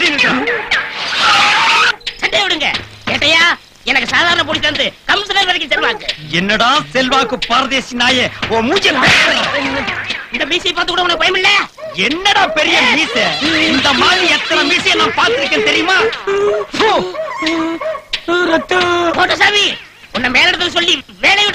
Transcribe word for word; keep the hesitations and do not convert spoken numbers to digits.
சட்டை விடுங்க. கேட்டையா? எனக்கு சாதாரண போலீஸ் வந்து கமிஷனர் வரைக்கும் செல்வாக்கு. என்னடா செல்வாக்கு பரதேசி நாயே, ஓ மூஞ்சி இந்த மீசை பார்த்து கூட உனக்கு பயம் இல்ல? என்னடா பெரிய மீசை? இந்த மாதிரி எத்தனை மீசையை நான் பார்த்திருக்கேன் தெரியுமா? சாமி உன்னை மேல இடத்துல சொல்லி வேலையை